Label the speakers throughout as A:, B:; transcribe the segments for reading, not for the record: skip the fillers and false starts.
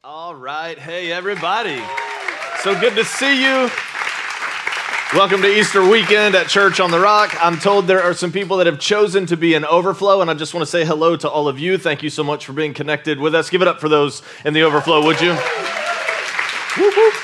A: All right. Hey, everybody. So good to see you. Welcome to Easter weekend at Church on the Rock. I'm told there are some people that have chosen to be in overflow, and I just want to say hello to all of you. Thank you so much for being connected with us. Give it up for those in the overflow, would you? Whoop, whoop.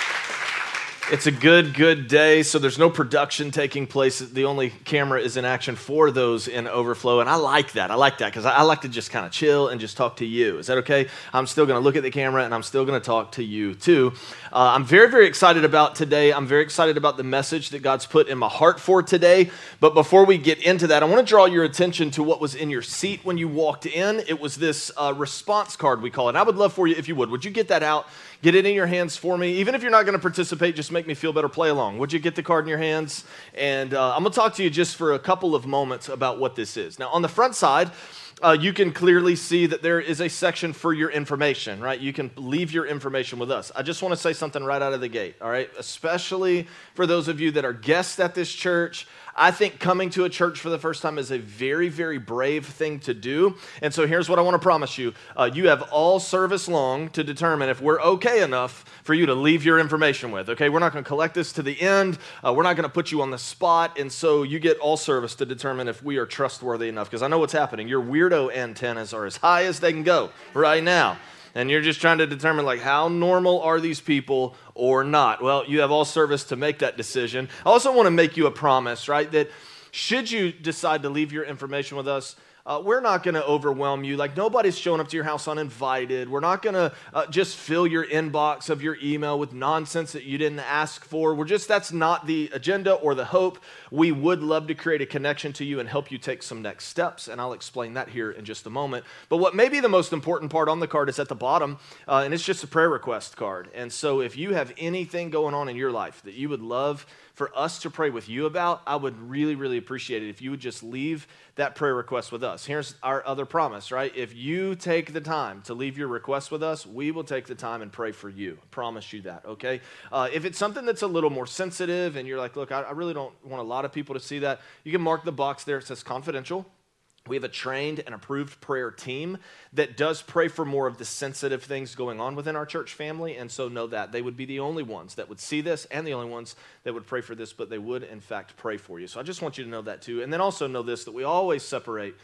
A: It's a good day, so there's no production taking place. The only camera is in action for those in overflow, and I like that. Because I like to just kind of chill and just talk to you. Is that okay? I'm still going to look at the camera, and I'm still going to talk to you, too. I'm very excited about today. I'm very excited about the message that God's put in my heart for today. But before we get into that, I want to draw your attention to what was in your seat when you walked in. It was this response card, we call it. And I would love for you, if you would you get that out? Get it in your hands for me. Even if you're not going to participate, just make me feel better, play along. Would you get the card in your hands? And I'm going to talk to you just for a couple of moments about what this is. Now, on the front side, you can clearly see that there is a section for your information, right? You can leave your information with us. I just want to say something right out of the gate, all right? Especially for those of you that are guests at this church. I think coming to a church for the first time is a very brave thing to do. And so here's what I want to promise you. You have all service long to determine if we're okay enough for you to leave your information with, okay? We're not going to collect this to the end. We're not going to put you on the spot. And so you get all service to determine if we are trustworthy enough. Because I know what's happening. Your weirdo antennas are as high as they can go right now. And you're just trying to determine, like, how normal are these people or not? Well, you have all service to make that decision. I also want to make you a promise, right, that should you decide to leave your information with us, we're not going to overwhelm you. Like, nobody's showing up to your house uninvited. We're not going to just fill your inbox of your email with nonsense that you didn't ask for. That's not the agenda or the hope. We would love to create a connection to you and help you take some next steps, and I'll explain that here in just a moment. But what may be the most important part on the card is at the bottom, and it's just a prayer request card. And so if you have anything going on in your life that you would love for us to pray with you about, I would really appreciate it if you would just leave that prayer request with us. Here's our other promise, right? If you take the time to leave your request with us, we will take the time and pray for you. I promise you that, okay? If it's something that's a little more sensitive and you're like, look, I really don't want a lot of people to see that, you can mark the box there. It says confidential. We have a trained and approved prayer team that does pray for more of the sensitive things going on within our church family, and so know that. They would be the only ones that would see this and the only ones that would pray for this, but they would, in fact, pray for you. So I just want you to know that, too. And then also know this, that we always separate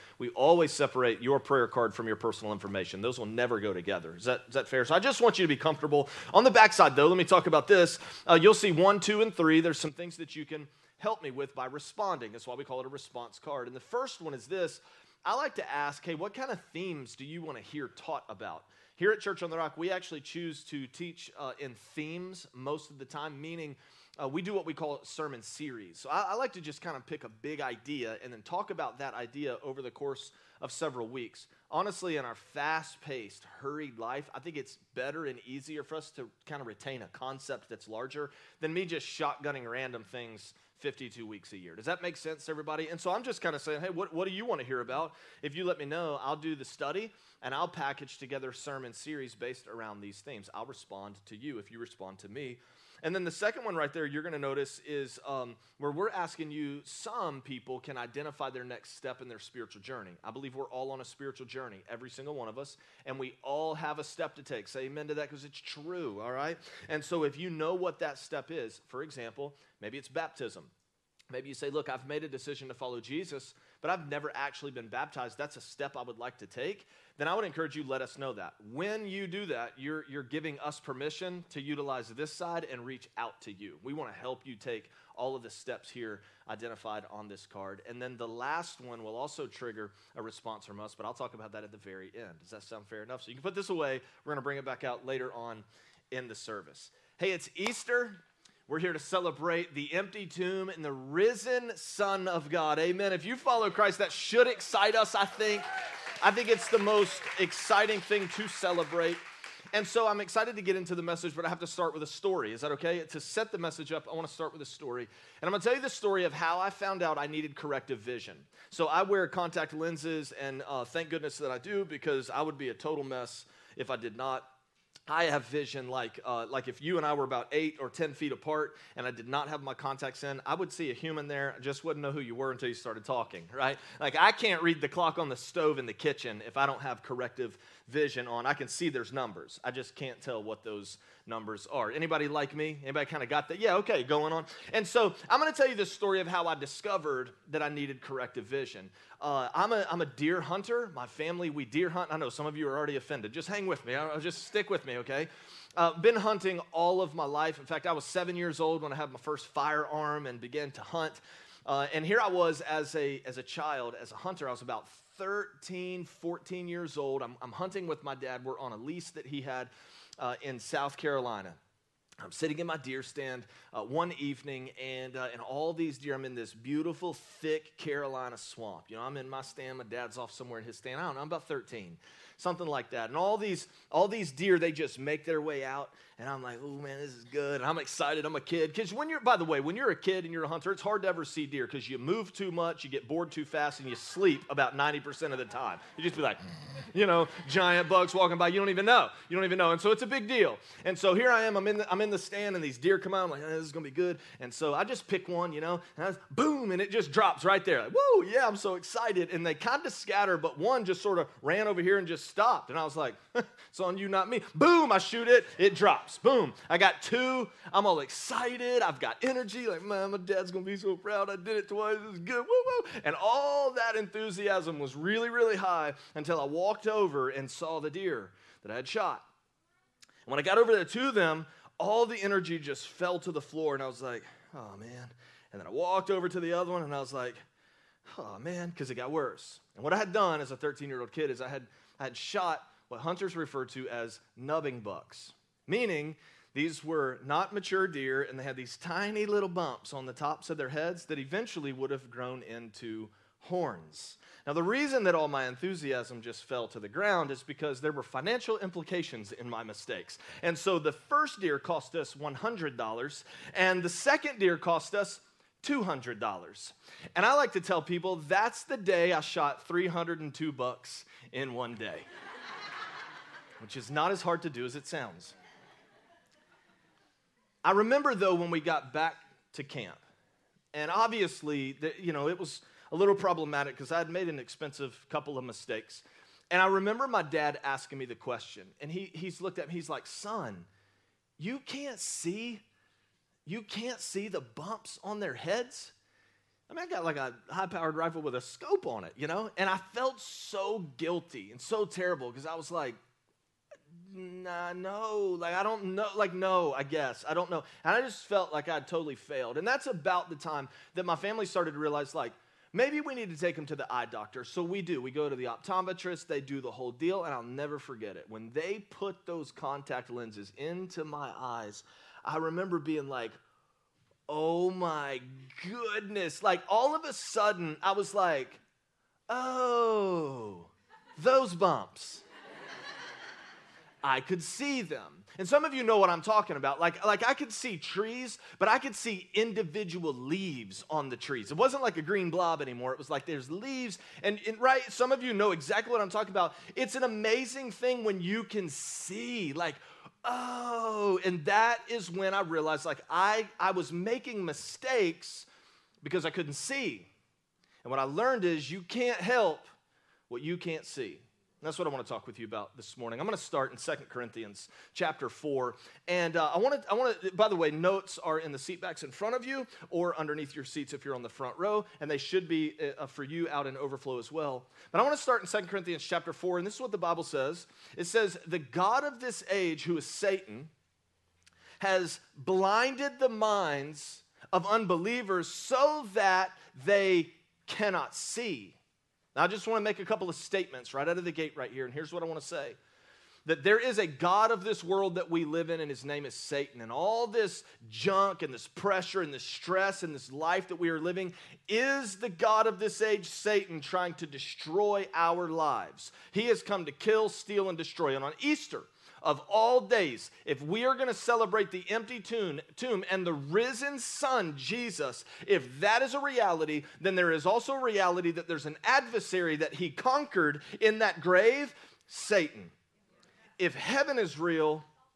A: your prayer card from your personal information. Those will never go together. Is that fair? So I just want you to be comfortable. On the backside, though, let me talk about this. You'll see 1, 2, and 3. There's some things that you can help me with by responding. That's why we call it a response card. And the first one is this. I like to ask, hey, what kind of themes do you want to hear taught about? Here at Church on the Rock, we actually choose to teach in themes most of the time, meaning we do what we call a sermon series. So I like to just kind of pick a big idea and then talk about that idea over the course of several weeks. Honestly, in our fast-paced, hurried life, I think it's better and easier for us to kind of retain a concept that's larger than me just shotgunning random things 52 weeks a year. Does that make sense, everybody? And so I'm just kind of saying, hey, what do you want to hear about? If you let me know, I'll do the study, and I'll package together a sermon series based around these themes. I'll respond to you if you respond to me. And then the second one right there you're going to notice is where we're asking you, some people can identify their next step in their spiritual journey. I believe we're all on a spiritual journey, every single one of us, and we all have a step to take. Say amen to that because it's true, all right? And so if you know what that step is, for example, maybe it's baptism. Maybe you say, look, I've made a decision to follow Jesus, but I've never actually been baptized. That's a step I would like to take. Then I would encourage you, let us know that. When you do that, you're giving us permission to utilize this side and reach out to you. We want to help you take all of the steps here identified on this card. And then the last one will also trigger a response from us, but I'll talk about that at the very end. Does that sound fair enough? So you can put this away. We're going to bring it back out later on in the service. Hey, it's Easter. We're here to celebrate the empty tomb and the risen Son of God. Amen. If you follow Christ, that should excite us, I think. I think it's the most exciting thing to celebrate. And so I'm excited to get into the message, but I have to start with a story. Is that okay? To set the message up, I want to start with a story. And I'm going to tell you the story of how I found out I needed corrective vision. So I wear contact lenses, and thank goodness that I do, because I would be a total mess if I did not. I have vision like if you and I were about 8 or 10 feet apart and I did not have my contacts in, I would see a human there. I just wouldn't know who you were until you started talking, right? Like I can't read the clock on the stove in the kitchen if I don't have corrective vision on. I can see there's numbers. I just can't tell what those numbers are. Anybody like me? Anybody kind of got that? Yeah, okay, going on. And so I'm going to tell you the story of how I discovered that I needed corrective vision. I'm a deer hunter. My family, we deer hunt. I know some of you are already offended. Just hang with me. I'll just stick with me, okay? Been hunting all of my life. In fact, I was 7 years old when I had my first firearm and began to hunt. And here I was as a child, as a hunter. I was about 13, 14 years old. I'm hunting with my dad. We're on a lease that he had in South Carolina. I'm sitting in my deer stand one evening, and all these deer, I'm in this beautiful, thick Carolina swamp. You know, I'm in my stand, my dad's off somewhere in his stand. I don't know, I'm about 13, something like that. And all these deer, they just make their way out, and I'm like, oh man, this is good. And I'm excited, I'm a kid. Because by the way, when you're a kid and you're a hunter, it's hard to ever see deer because you move too much, you get bored too fast, and you sleep about 90% of the time. You just be like, you know, giant bugs walking by, you don't even know. And so it's a big deal. And so here I am, I'm in the stand, and these deer come out. I'm like, this is going to be good. And so I just pick one, you know, and boom, and it just drops right there. Like, woo, yeah, I'm so excited. And they kind of scatter, but one just sort of ran over here and just stopped. And I was like, it's on you, not me. Boom, I shoot it. It drops. Boom. I got 2. I'm all excited. I've got energy. Like, man, my dad's going to be so proud. I did it twice. This is good. Woo, woo. And all that enthusiasm was really, really high until I walked over and saw the deer that I had shot. And when I got over there to them, all the energy just fell to the floor, and I was like, oh, man. And then I walked over to the other one, and I was like, oh, man, because it got worse. And what I had done as a 13-year-old kid is I had shot what hunters refer to as nubbing bucks, meaning these were not mature deer, and they had these tiny little bumps on the tops of their heads that eventually would have grown into horns. Now, the reason that all my enthusiasm just fell to the ground is because there were financial implications in my mistakes. And so the first deer cost us $100, and the second deer cost us $200. And I like to tell people that's the day I shot 302 bucks in one day, which is not as hard to do as it sounds. I remember, though, when we got back to camp, and obviously, it was a little problematic because I had made an expensive couple of mistakes. And I remember my dad asking me the question, and he's looked at me, he's like, son, you can't see the bumps on their heads? I mean, I got like a high-powered rifle with a scope on it, you know? And I felt so guilty and so terrible because I was like, no, like, I don't know, like, no, I guess, I don't know. And I just felt like I'd totally failed. And that's about the time that my family started to realize, like, maybe we need to take him to the eye doctor. So we do. We go to the optometrist. They do the whole deal, and I'll never forget it. When they put those contact lenses into my eyes, I remember being like, oh, my goodness. Like, all of a sudden, I was like, oh, those bumps. I could see them. And some of you know what I'm talking about. Like I could see trees, but I could see individual leaves on the trees. It wasn't like a green blob anymore. It was like there's leaves. And right, some of you know exactly what I'm talking about. It's an amazing thing when you can see, like, oh, and that is when I realized, like, I was making mistakes because I couldn't see. And what I learned is you can't help what you can't see. And that's what I want to talk with you about this morning. I'm going to start in 2 Corinthians chapter 4. And I want to, by the way, notes are in the seat backs in front of you or underneath your seats if you're on the front row. And they should be for you out in overflow as well. But I want to start in 2 Corinthians chapter 4. And this is what the Bible says. It says, the God of this age, who is Satan, has blinded the minds of unbelievers so that they cannot see. Now, I just want to make a couple of statements right out of the gate right here, and here's what I want to say. That there is a God of this world that we live in, and his name is Satan. And all this junk and this pressure and this stress and this life that we are living is the God of this age, Satan, trying to destroy our lives. He has come to kill, steal, and destroy. And on Easter, of all days, if we are going to celebrate the empty tomb and the risen Son, Jesus, if that is a reality, then there is also a reality that there's an adversary that he conquered in that grave, Satan. If heaven is real,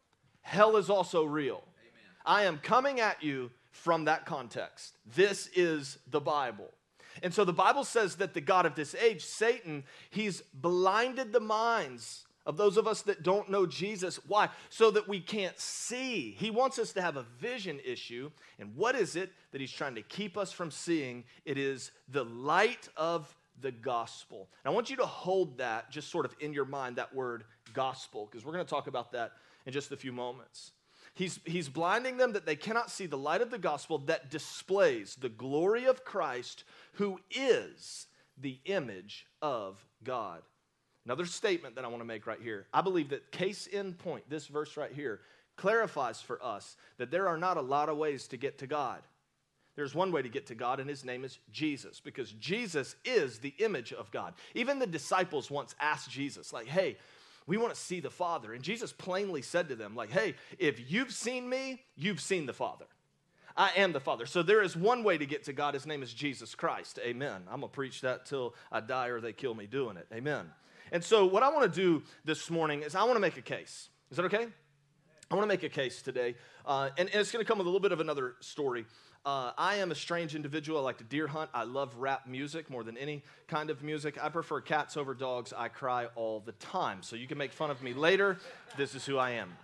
A: hell is also real. Amen. I am coming at you from that context. This is the Bible. And so the Bible says that the God of this age, Satan, he's blinded the minds of those of us that don't know Jesus. Why? So that we can't see. He wants us to have a vision issue. And what is it that he's trying to keep us from seeing? It is the light of the gospel. And I want you to hold that just sort of in your mind, that word gospel, because we're going to talk about that in just a few moments. He's blinding them that they cannot see the light of the gospel that displays the glory of Christ, who is the image of God. Another statement that I want to make right here. I believe that case in point, this verse right here, clarifies for us that there are not a lot of ways to get to God. There's one way to get to God, and his name is Jesus, because Jesus is the image of God. Even the disciples once asked Jesus, like, hey, we want to see the Father. And Jesus plainly said to them, like, hey, if you've seen me, you've seen the Father. I am the Father. So there is one way to get to God. His name is Jesus Christ. Amen. I'm going to preach that till I die or they kill me doing it. Amen. And so what I want to do this morning is I want to make a case. Is that okay? I want to make a case today, and it's going to come with a little bit of another story. I am a strange individual. I like to deer hunt. I love rap music more than any kind of music. I prefer cats over dogs. I cry all the time. So you can make fun of me later. This is who I am.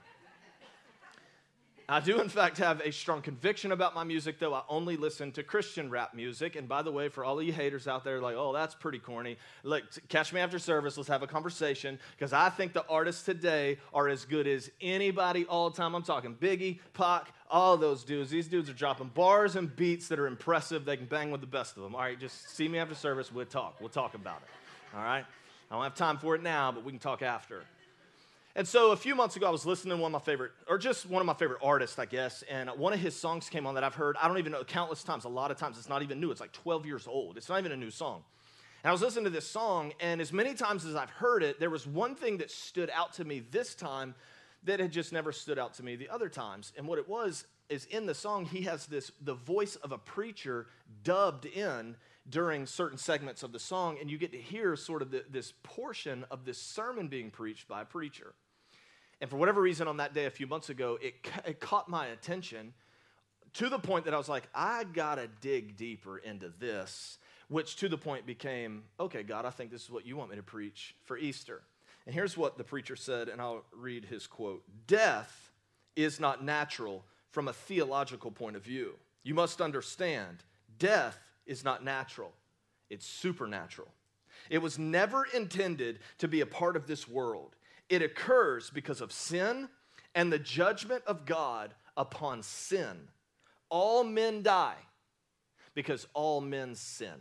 A: I do, in fact, have a strong conviction about my music, though. I only listen to Christian rap music. And by the way, for all of you haters out there, like, oh, that's pretty corny. Look, catch me after service. Let's have a conversation, because I think the artists today are as good as anybody all the time. I'm talking Biggie, Pac, all those dudes. These dudes are dropping bars and beats that are impressive. They can bang with the best of them. All right, just see me after service. We'll talk. We'll talk about it. All right? I don't have time for it now, but we can talk after. And so a few months ago, I was listening to one of my favorite artists, I guess, and one of his songs came on that I've heard, I don't even know, countless times, a lot of times. It's not even new. It's like 12 years old. It's not even a new song. And I was listening to this song, and as many times as I've heard it, there was one thing that stood out to me this time that had just never stood out to me the other times. And what it was is in the song, he has the voice of a preacher dubbed in during certain segments of the song, and you get to hear sort of this portion of this sermon being preached by a preacher. And for whatever reason on that day a few months ago, it caught my attention to the point that I was like, I gotta dig deeper into this, which to the point became, okay, God, I think this is what you want me to preach for Easter. And here's what the preacher said, and I'll read his quote. Death is not natural from a theological point of view. You must understand, death is not natural. It's supernatural. It was never intended to be a part of this world. It occurs because of sin and the judgment of God upon sin. All men die because all men sin.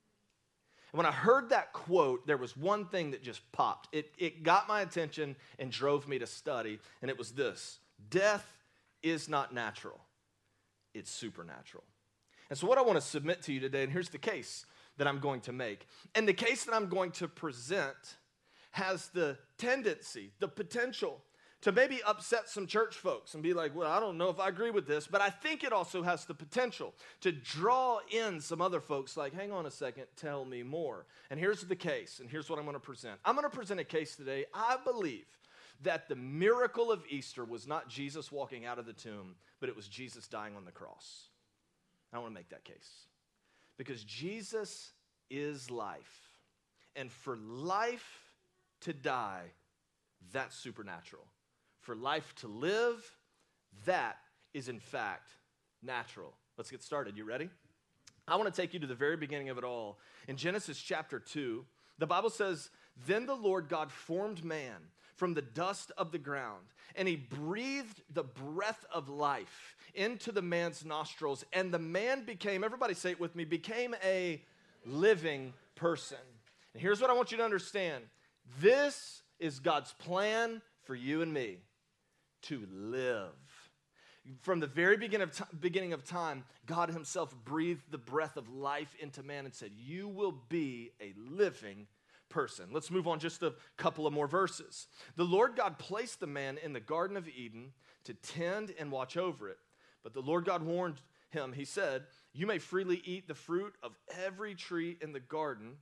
A: And when I heard that quote, there was one thing that just popped. It got my attention and drove me to study, and it was this. Death is not natural. It's supernatural. And so what I want to submit to you today, and here's the case that I'm going to make. And the case that I'm going to present has the tendency, the potential to maybe upset some church folks and be like, well, I don't know if I agree with this, but I think it also has the potential to draw in some other folks like, hang on a second, tell me more. And here's the case, and here's what I'm going to present. I'm going to present a case today. I believe that the miracle of Easter was not Jesus walking out of the tomb, but it was Jesus dying on the cross. I want to make that case. Because Jesus is life. And for life to die, that's supernatural. For life to live, that is in fact natural. Let's get started. You ready? I want to take you to the very beginning of it all. In Genesis chapter 2, the Bible says, then the Lord God formed man from the dust of the ground, and he breathed the breath of life into the man's nostrils, and the man became, everybody say it with me, became a living person. And here's what I want you to understand. This is God's plan for you and me, to live. From the very beginning of time, God himself breathed the breath of life into man and said, you will be a living person. Let's move on just a couple of more verses. The Lord God placed the man in the Garden of Eden to tend and watch over it. But the Lord God warned him, he said, you may freely eat the fruit of every tree in the garden,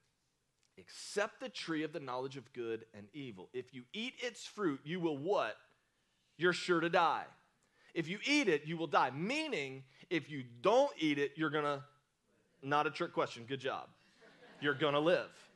A: except the tree of the knowledge of good and evil. If you eat its fruit, you will what? you're sure to die. If you eat it, you will die. Meaning, if you don't eat it, you're going to, not a trick question, good job. You're going to live.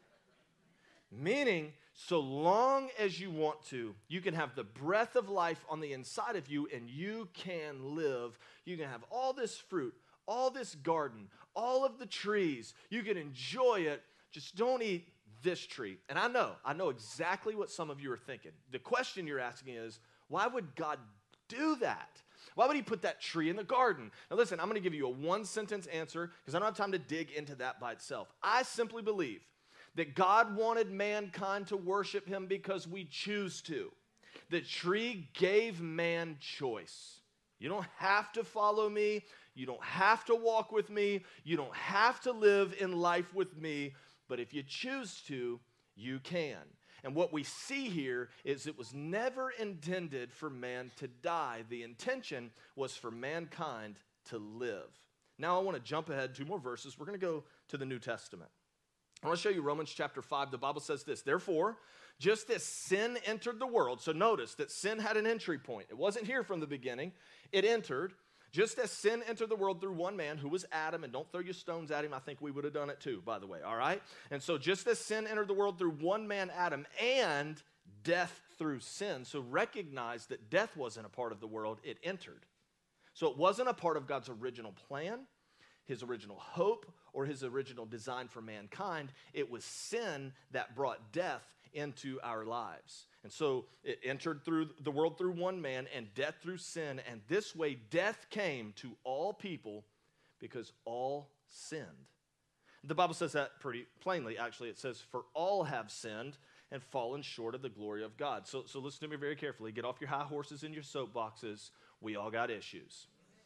A: Meaning, so long as you want to, you can have the breath of life on the inside of you and you can live. You can have all this fruit, all this garden, all of the trees. You can enjoy it. Just don't eat this tree. And I know exactly what some of you are thinking. The question you're asking is, why would God do that? Why would he put that tree in the garden? Now listen, I'm going to give you a one-sentence answer because I don't have time to dig into that by itself. I simply believe that God wanted mankind to worship him because we choose to. The tree gave man choice. You don't have to follow me. You don't have to walk with me. You don't have to live in life with me. But if you choose to, you can. And what we see here is it was never intended for man to die. The intention was for mankind to live. Now I want to jump ahead 2 more verses. We're going to go to the New Testament. I want to show you Romans chapter 5. The Bible says this, therefore, just as sin entered the world, so notice that sin had an entry point. It wasn't here from the beginning. It entered. Just as sin entered the world through one man, who was Adam, and don't throw your stones at him, I think we would have done it too, by the way, all right? And so just as sin entered the world through one man, Adam, and death through sin, so recognize that death wasn't a part of the world, it entered. So it wasn't a part of God's original plan, his original hope, or his original design for mankind. It was sin that brought death into our lives. And so it entered through the world through one man and death through sin. And this way death came to all people because all sinned. The Bible says that pretty plainly, actually. It says, for all have sinned and fallen short of the glory of God. So listen to me very carefully. Get off your high horses and your soapboxes. We all got issues.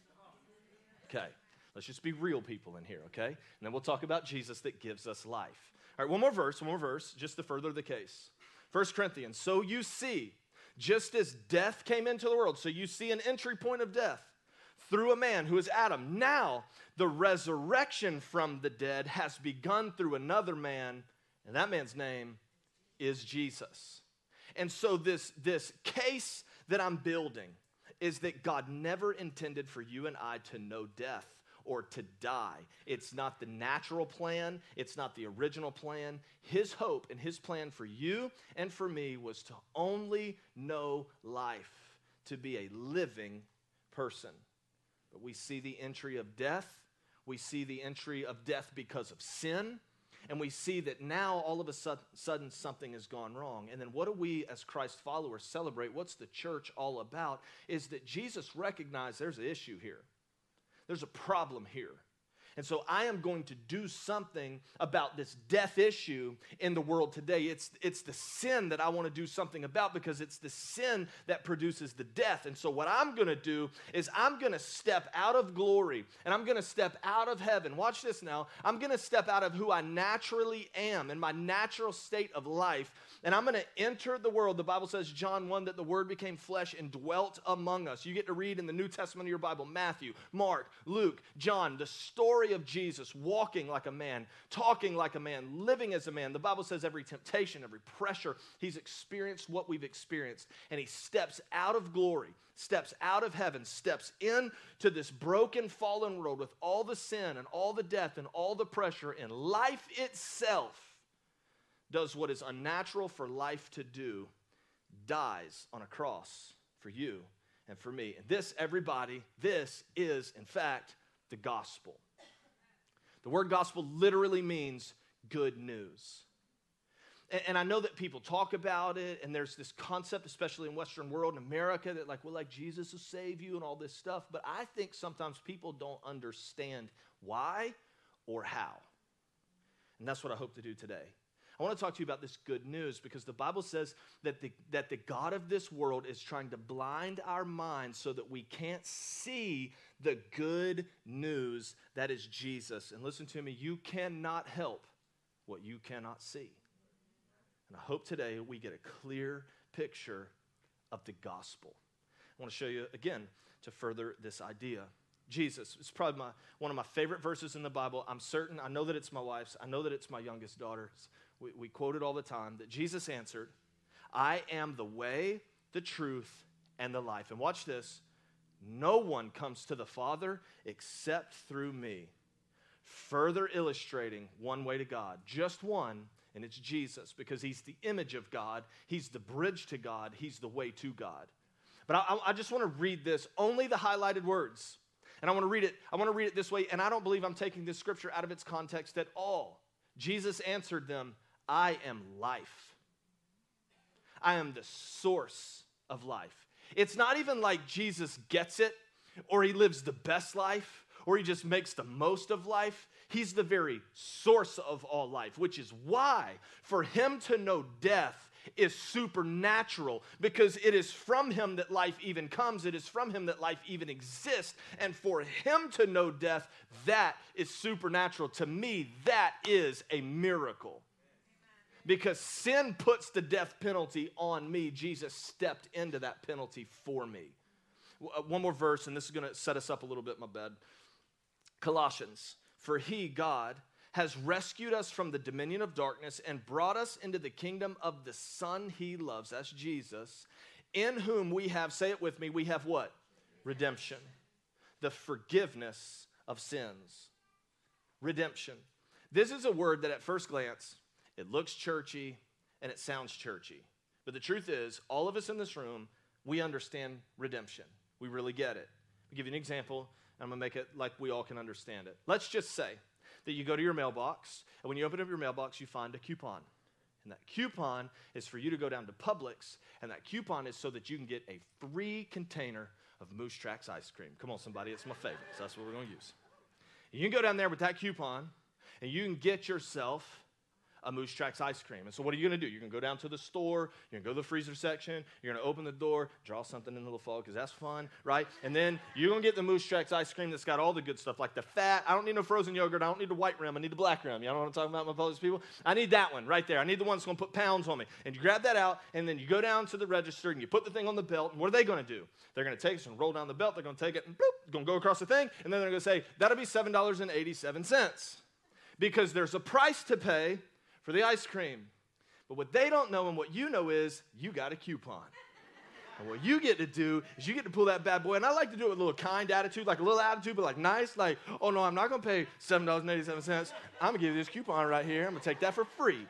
A: Okay. Let's just be real people in here, okay? And then we'll talk about Jesus that gives us life. All right, one more verse, just to further the case. 1 Corinthians, so you see, just as death came into the world, so you see an entry point of death through a man who is Adam. Now, the resurrection from the dead has begun through another man, and that man's name is Jesus. And so this case that I'm building is that God never intended for you and I to know death or to die. It's not the natural plan. It's not the original plan. His hope and his plan for you and for me was to only know life, to be a living person. But we see the entry of death. We see the entry of death because of sin. And we see that now all of a sudden something has gone wrong. And then what do we as Christ followers celebrate? What's the church all about? Is that Jesus recognized there's an issue here. There's a problem here. And so I am going to do something about this death issue in the world today. It's the sin that I want to do something about because it's the sin that produces the death. And so what I'm going to do is I'm going to step out of glory and I'm going to step out of heaven. Watch this now. I'm going to step out of who I naturally am in my natural state of life. And I'm going to enter the world. The Bible says, John 1, that the Word became flesh and dwelt among us. You get to read in the New Testament of your Bible, Matthew, Mark, Luke, John, the story of Jesus walking like a man, talking like a man, living as a man. The Bible says every temptation, every pressure, he's experienced what we've experienced. And he steps out of glory, steps out of heaven, steps into this broken, fallen world with all the sin and all the death and all the pressure, and life itself does what is unnatural for life to do, dies on a cross for you and for me. And this, everybody, this is, in fact, the gospel. The word gospel literally means good news. And I know that people talk about it, and there's this concept, especially in Western world, in America, that like Jesus will save you and all this stuff. But I think sometimes people don't understand why or how. And that's what I hope to do today. I want to talk to you about this good news because the Bible says that the God of this world is trying to blind our minds so that we can't see the good news that is Jesus. And listen to me, you cannot help what you cannot see. And I hope today we get a clear picture of the gospel. I want to show you again to further this idea. Jesus, it's probably one of my favorite verses in the Bible. I'm certain, I know that it's my wife's, I know that it's my youngest daughter's. We quote it all the time, that Jesus answered, I am the way, the truth, and the life. And watch this. No one comes to the Father except through me. Further illustrating one way to God. Just one, and it's Jesus, because he's the image of God. He's the bridge to God. He's the way to God. But I just want to read this, only the highlighted words. And I want to read it this way, and I don't believe I'm taking this scripture out of its context at all. Jesus answered them, I am life. I am the source of life. It's not even like Jesus gets it, or he lives the best life, or he just makes the most of life. He's the very source of all life, which is why for him to know death is supernatural, because it is from him that life even comes. It is from him that life even exists. And for him to know death, that is supernatural. To me, that is a miracle. Because sin puts the death penalty on me. Jesus stepped into that penalty for me. One more verse, and this is going to set us up a little bit, my bad. Colossians, for he, God, has rescued us from the dominion of darkness and brought us into the kingdom of the Son he loves. That's Jesus, in whom we have, say it with me, we have what? Redemption. The forgiveness of sins. Redemption. This is a word that at first glance, it looks churchy and it sounds churchy. But the truth is, all of us in this room, we understand redemption. We really get it. I'll give you an example. I'm going to make it like we all can understand it. Let's just say that you go to your mailbox, and when you open up your mailbox, you find a coupon. And that coupon is for you to go down to Publix, and that coupon is so that you can get a free container of Moose Tracks ice cream. Come on, somebody, it's my favorite, so that's what we're going to use. And you can go down there with that coupon, and you can get yourself a Moose Tracks ice cream. And so what are you going to do? You're going to go down to the store, you're going to go to the freezer section, you're going to open the door, draw something in the little fog, because that's fun, right? And then you're going to get the Moose Tracks ice cream that's got all the good stuff, like the fat. I don't need no frozen yogurt. I don't need the white rim. I need the black rim. You know what I'm talking about, my Polish people? I need that one right there. I need the one that's going to put pounds on me. And you grab that out, and then you go down to the register, and you put the thing on the belt, and what are they going to do? They're going to take it and roll down the belt. They're going to take it, and bloop, it's going to go across the thing, and then they're going to say, that'll be $7.87. Because there's a price to pay for the ice cream. But what they don't know and what you know is you got a coupon. And what you get to do is you get to pull that bad boy. And I like to do it with a little kind attitude, like a little attitude, but like nice, like, oh no, I'm not going to pay $7.87. I'm going to give you this coupon right here. I'm going to take that for free.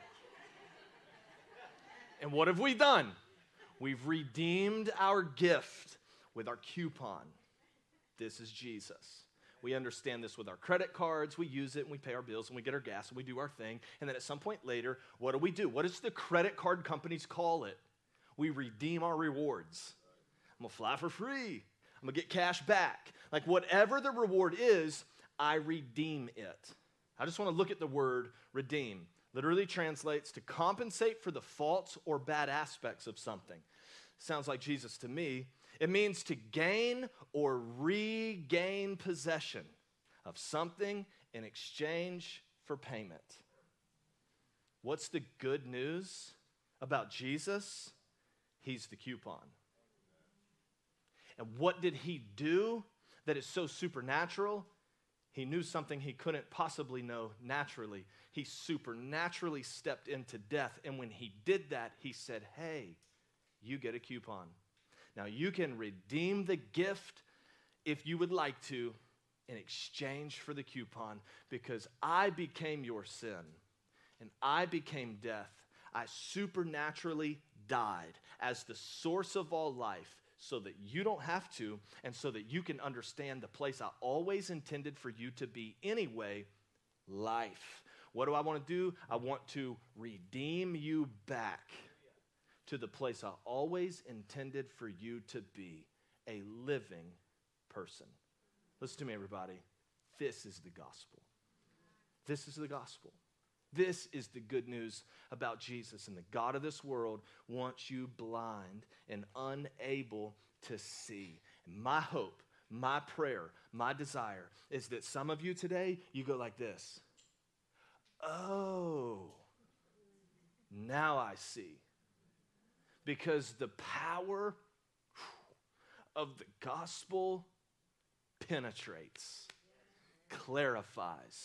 A: And what have we done? We've redeemed our gift with our coupon. This is Jesus. We understand this with our credit cards. We use it and we pay our bills and we get our gas and we do our thing. And then at some point later, what do? What does the credit card companies call it? We redeem our rewards. I'm going to fly for free. I'm going to get cash back. Like whatever the reward is, I redeem it. I just want to look at the word redeem. Literally translates to compensate for the faults or bad aspects of something. Sounds like Jesus to me. It means to gain or regain possession of something in exchange for payment. What's the good news about Jesus? He's the coupon. And what did he do that is so supernatural? He knew something he couldn't possibly know naturally. He supernaturally stepped into death. And when he did that, he said, hey, you get a coupon. Now, you can redeem the gift if you would like to in exchange for the coupon, because I became your sin and I became death. I supernaturally died as the source of all life so that you don't have to, and so that you can understand the place I always intended for you to be anyway, life. What do I want to do? I want to redeem you back to the place I always intended for you to be, a living person. Listen to me, everybody. This is the gospel. This is the gospel. This is the good news about Jesus. And the God of this world wants you blind and unable to see. And my hope, my prayer, my desire is that some of you today, you go like this. Oh, now I see. Because the power of the gospel penetrates, clarifies,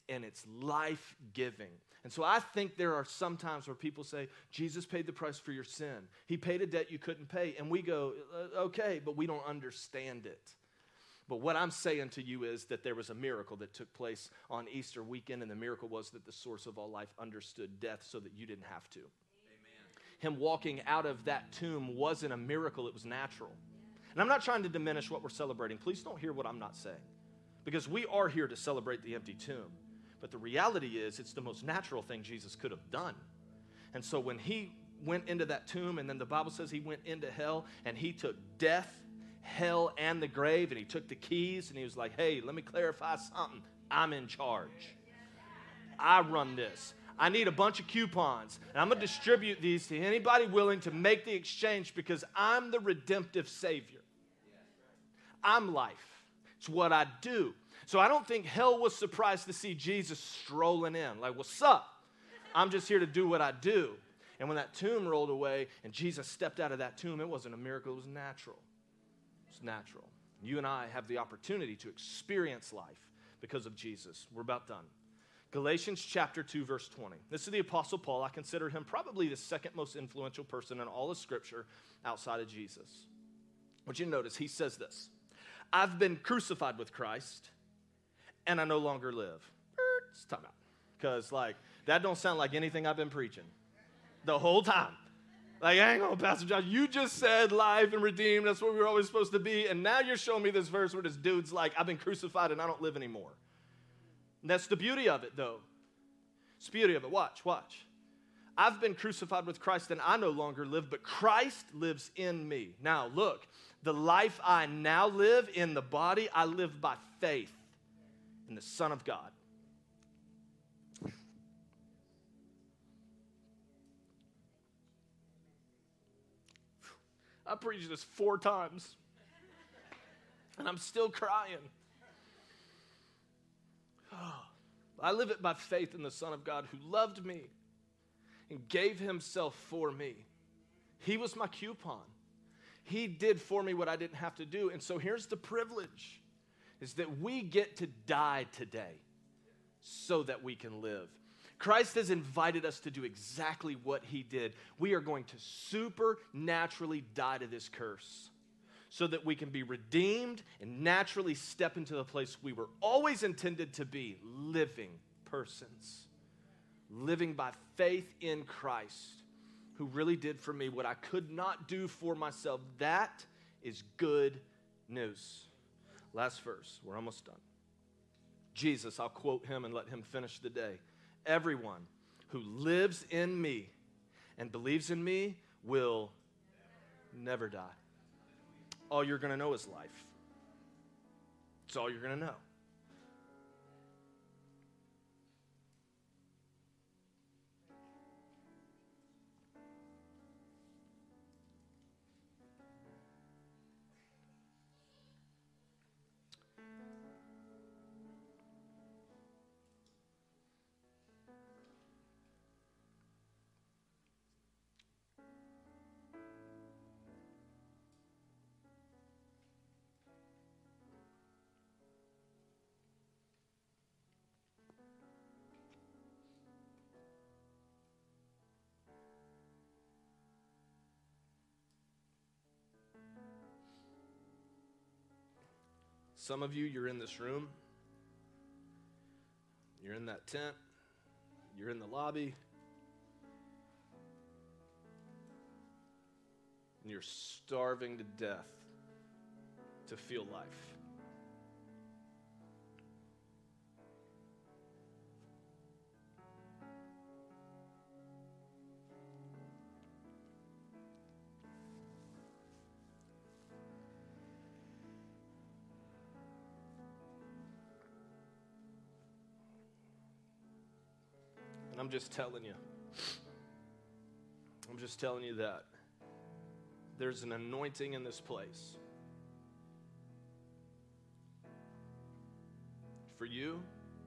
A: and it's life-giving. And so I think there are some times where people say, Jesus paid the price for your sin. He paid a debt you couldn't pay. And we go, okay, but we don't understand it. But what I'm saying to you is that there was a miracle that took place on Easter weekend, and the miracle was that the source of all life understood death so that you didn't have to. Amen. Him walking out of that tomb wasn't a miracle, it was natural. And I'm not trying to diminish what we're celebrating. Please don't hear what I'm not saying. Because we are here to celebrate the empty tomb. But the reality is, it's the most natural thing Jesus could have done. And so when he went into that tomb, and then the Bible says he went into hell, and he took death, hell, and the grave, and he took the keys, and he was like, hey, let me clarify something. I'm in charge. I run this. I need a bunch of coupons, and I'm going to distribute these to anybody willing to make the exchange because I'm the redemptive Savior. I'm life. It's what I do. So I don't think hell was surprised to see Jesus strolling in. Like, what's up? I'm just here to do what I do. And when that tomb rolled away and Jesus stepped out of that tomb, it wasn't a miracle, it was natural. It's natural. You and I have the opportunity to experience life because of Jesus. We're about done. Galatians chapter 2, verse 20. This is the Apostle Paul. I consider him probably the second most influential person in all of Scripture outside of Jesus. I want you to notice, he says this. I've been crucified with Christ, and I no longer live. It's time out. Because, that don't sound like anything I've been preaching the whole time. Hang on, Pastor John, you just said life and redeemed, that's what we were always supposed to be, and now you're showing me this verse where this dude's like, I've been crucified and I don't live anymore. And that's the beauty of it, though. It's the beauty of it. Watch. I've been crucified with Christ, and I no longer live, but Christ lives in me. Now, look, the life I now live in the body, I live by faith in the Son of God. I preached this 4 times, and I'm still crying. I live it by faith in the Son of God who loved me and gave himself for me. He was my coupon. He did for me what I didn't have to do. And so here's the privilege, is that we get to die today so that we can live. Christ has invited us to do exactly what he did. We are going to supernaturally die to this curse so that we can be redeemed and naturally step into the place we were always intended to be, living persons. Living by faith in Christ, who really did for me what I could not do for myself. That is good news. Last verse. We're almost done. Jesus, I'll quote him and let him finish the day. Everyone who lives in me and believes in me will never die. All you're going to know is life. It's all you're going to know. Some of you, you're in this room. You're in that tent. You're in the lobby. And you're starving to death to feel life. And I'm just telling you that there's an anointing in this place for you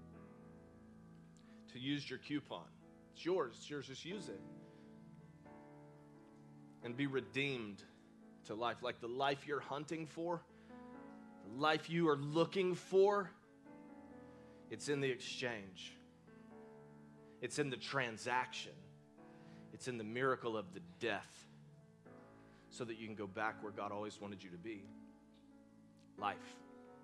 A: to use your coupon. It's yours, just use it. And be redeemed to life, like the life you're hunting for, the life you are looking for. It's in the exchange. It's in the transaction. It's in the miracle of the death so that you can go back where God always wanted you to be. Life.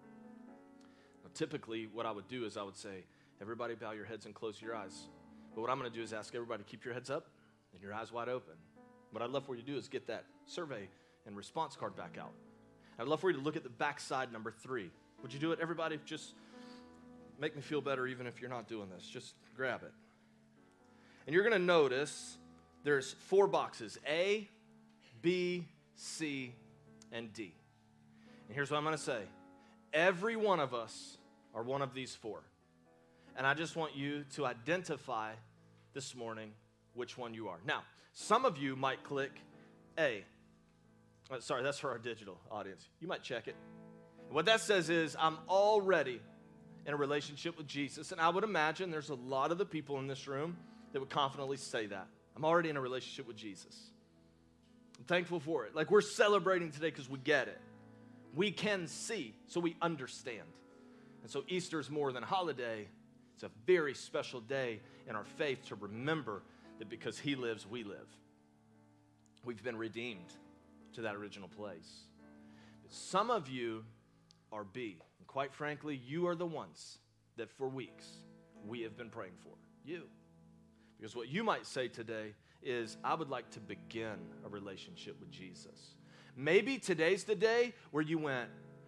A: Now, typically, what I would do is I would say, everybody bow your heads and close your eyes. But what I'm going to do is ask everybody to keep your heads up and your eyes wide open. What I'd love for you to do is get that survey and response card back out. I'd love for you to look at the back side, number 3. Would you do it, everybody? Just make me feel better even if you're not doing this. Just grab it. And you're going to notice there's 4 boxes, A, B, C, and D. And here's what I'm going to say. Every one of us are one of these 4. And I just want you to identify this morning which one you are. Now, some of you might click A. Sorry, that's for our digital audience. You might check it. What that says is, I'm already in a relationship with Jesus. And I would imagine there's a lot of the people in this room that would confidently say that. I'm already in a relationship with Jesus. I'm thankful for it. Like, we're celebrating today because we get it. We can see, so we understand. And so Easter is more than a holiday. It's a very special day in our faith to remember that because he lives, we live. We've been redeemed to that original place. But some of you are B. And quite frankly, you are the ones that for weeks we have been praying for. You. Because what you might say today is, I would like to begin a relationship with Jesus. Maybe today's the day where you went,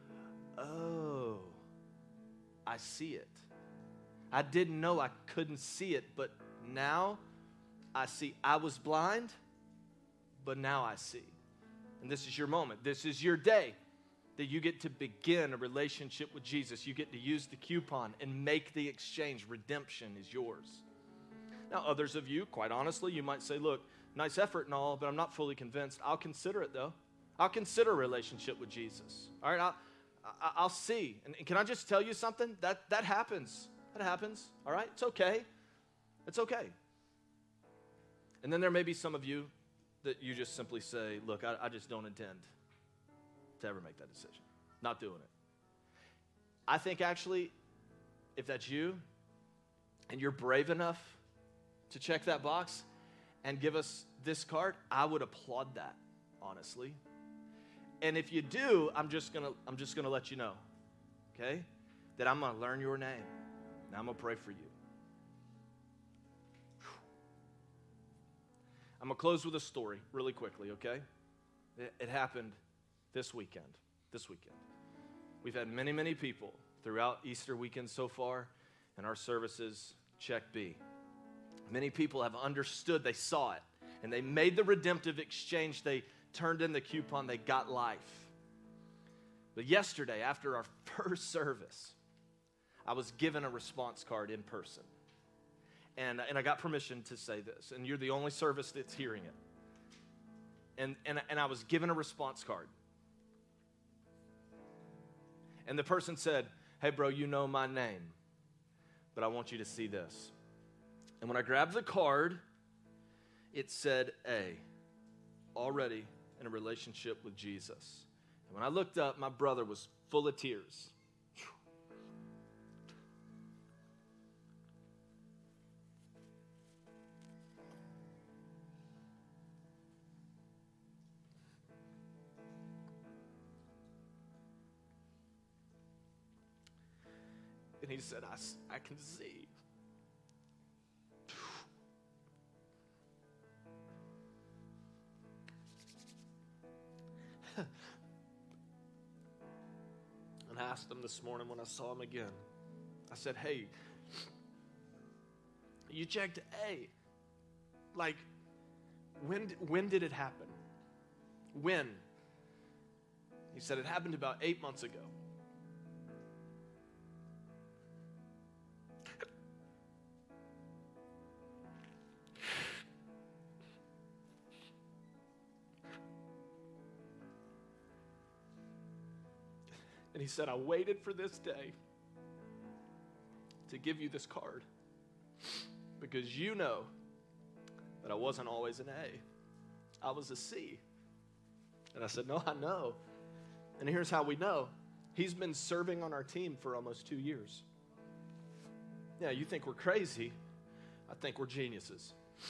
A: oh, I see it. I didn't know I couldn't see it, but now I see. I was blind, but now I see. And this is your moment. This is your day that you get to begin a relationship with Jesus. You get to use the coupon and make the exchange. Redemption is yours. Now, others of you, quite honestly, you might say, look, nice effort and all, but I'm not fully convinced. I'll consider it, though. I'll consider a relationship with Jesus. All right, I'll see. And can I just tell you something? That happens. That happens. All right, it's okay. It's okay. And then there may be some of you that you just simply say, look, I just don't intend to ever make that decision. Not doing it. I think actually, if that's you, and you're brave enough to check that box and give us this card, I would applaud that, honestly. And if you do, I'm just gonna let you know, okay, that I'm gonna learn your name and I'm gonna pray for you. I'm gonna close with a story really quickly, okay? It happened this weekend. We've had many, many people throughout Easter weekend so far in our services check B. Many people have understood, they saw it, and they made the redemptive exchange. They turned in the coupon, they got life. But yesterday, after our first service, I was given a response card in person. And I got permission to say this, and you're the only service that's hearing it. And I was given a response card. And the person said, hey, bro, you know my name, but I want you to see this. And when I grabbed the card, it said A, already in a relationship with Jesus. And when I looked up, my brother was full of tears. And he said, I can see. And I asked him this morning when I saw him again. I said, hey, you checked A. Like, when did it happen? When? He said, it happened about 8 months ago. And he said, I waited for this day to give you this card because you know that I wasn't always an A. I was a C. And I said, no, I know. And here's how we know. He's been serving on our team for almost 2 years. Yeah, you think we're crazy. I think we're geniuses.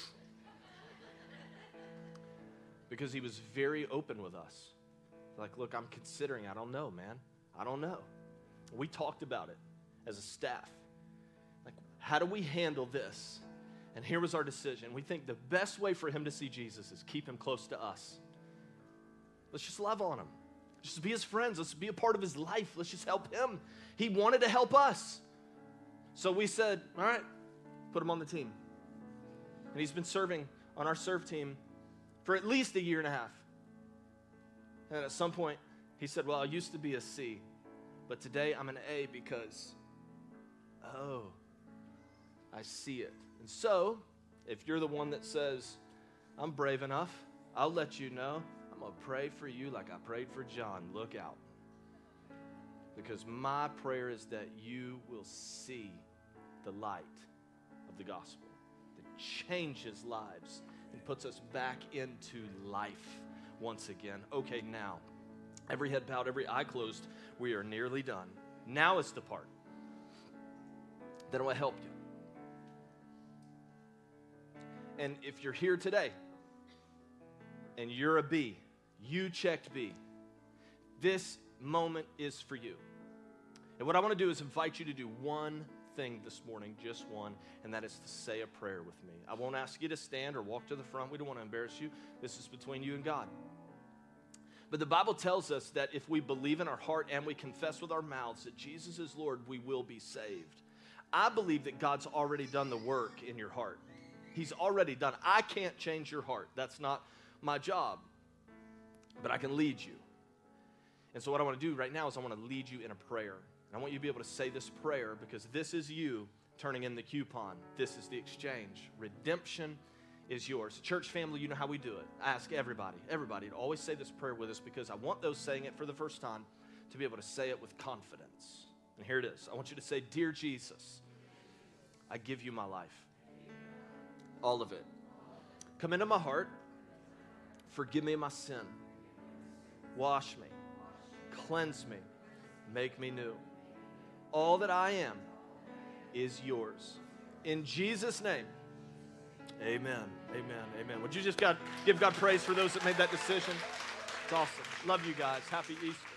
A: Because he was very open with us. Like, look, I'm considering, I don't know, man. I don't know. We talked about it as a staff. Like, how do we handle this? And here was our decision. We think the best way for him to see Jesus is keep him close to us. Let's just love on him. Just be his friends. Let's be a part of his life. Let's just help him. He wanted to help us. So we said, all right, put him on the team. And he's been serving on our serve team for at least a year and a half. And at some point, he said, well, I used to be a C, but today I'm an A because, I see it. And so, if you're the one that says, I'm brave enough, I'll let you know. I'm going to pray for you like I prayed for John. Look out. Because my prayer is that you will see the light of the gospel that changes lives and puts us back into life once again. Okay, now, every head bowed, every eye closed, we are nearly done. Now is the part that will help you. And if you're here today and you're a B, you checked B, this moment is for you. And what I want to do is invite you to do one thing this morning, just one, and that is to say a prayer with me. I won't ask you to stand or walk to the front. We don't want to embarrass you. This is between you and God. But the Bible tells us that if we believe in our heart and we confess with our mouths that Jesus is Lord, we will be saved. I believe that God's already done the work in your heart. He's already done it. I can't change your heart. That's not my job. But I can lead you. And so what I want to do right now is I want to lead you in a prayer. And I want you to be able to say this prayer because this is you turning in the coupon. This is the exchange. Redemption is yours. Church family, you know how we do it. I ask everybody to always say this prayer with us because I want those saying it for the first time to be able to say it with confidence. And here it is. I want you to say, Dear Jesus, I give you my life. All of it. Come into my heart. Forgive me my sin. Wash me. Cleanse me. Make me new. All that I am is yours. In Jesus' name, amen, amen, amen. Would you just give God praise for those that made that decision? It's awesome. Love you guys. Happy Easter.